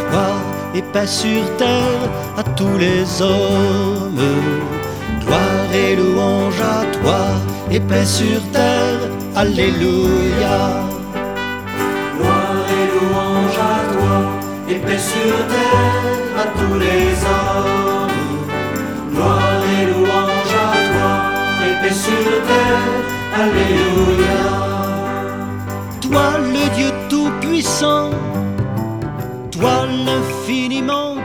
toi et paix sur terre à tous les hommes. Gloire et louange à toi et paix sur terre, alléluia. Gloire et louange à toi et paix sur terre à tous les hommes. Gloire et louange à toi et paix sur terre, alléluia. Toi le Dieu tout-puissant, toi l'infiniment